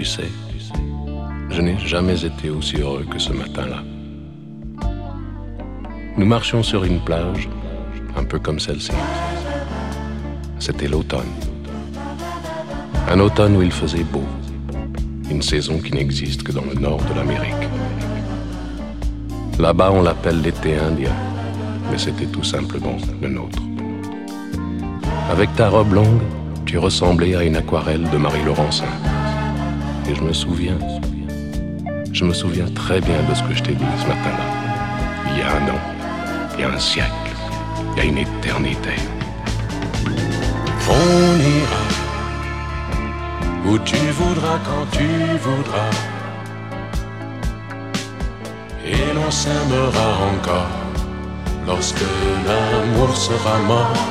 Tu sais, je n'ai jamais été aussi heureux que ce matin-là. Nous marchions sur une plage, un peu comme celle-ci. C'était l'automne. Un automne où il faisait beau. Une saison qui n'existe que dans le nord de l'Amérique. Là-bas, on l'appelle l'été indien, mais c'était tout simplement le nôtre. Avec ta robe longue, tu ressemblais à une aquarelle de Marie Laurencin. Et je me souviens très bien de ce que je t'ai dit ce matin-là. Il y a un an, il y a un siècle, il y a une éternité. On ira où tu voudras, quand tu voudras, et l'on s'aimera encore lorsque l'amour sera mort.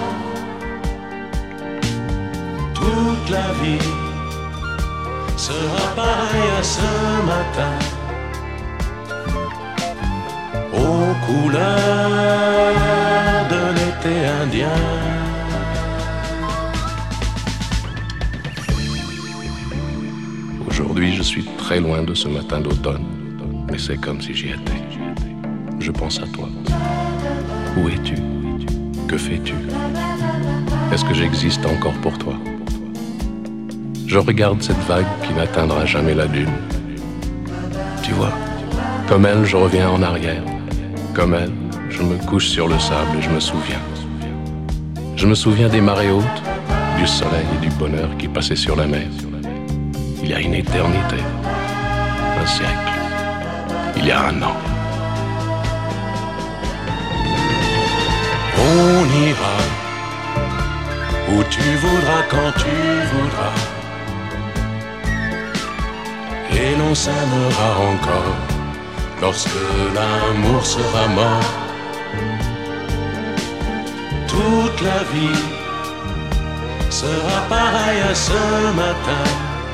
Toute la vie sera pareille à ce matin, aux couleurs de l'été indien. Aujourd'hui, je suis très loin de ce matin d'automne, mais c'est comme si j'y étais. Je pense à toi. Où es-tu? Que fais-tu? Est-ce que j'existe encore pour toi? Je regarde cette vague qui n'atteindra jamais la dune. Tu vois, comme elle, je reviens en arrière. Comme elle, je me couche sur le sable et je me souviens. Je me souviens des marées hautes, du soleil et du bonheur qui passaient sur la mer. Il y a une éternité, un siècle, il y a un an. On ira où tu voudras, quand tu voudras, et l'on s'aimera encore lorsque l'amour sera mort. Toute la vie sera pareille à ce matin,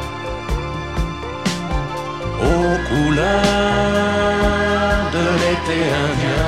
aux couleurs de l'été indien.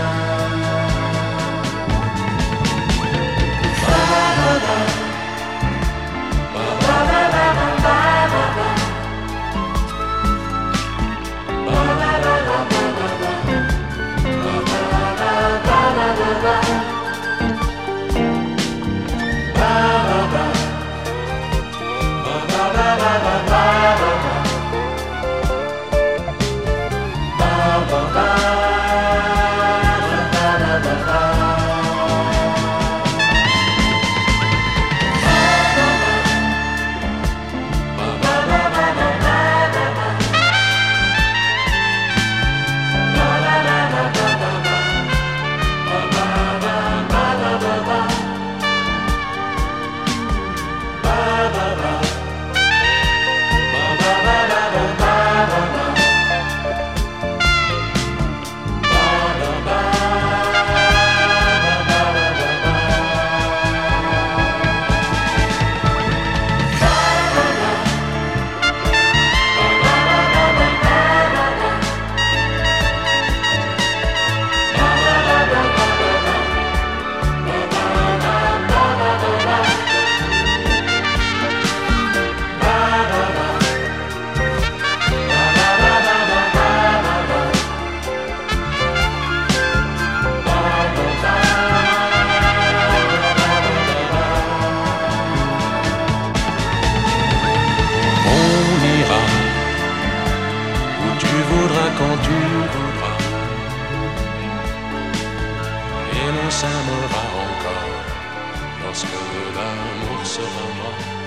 Quand tu voudras, et l'on s'aimera encore lorsque l'amour sera mort.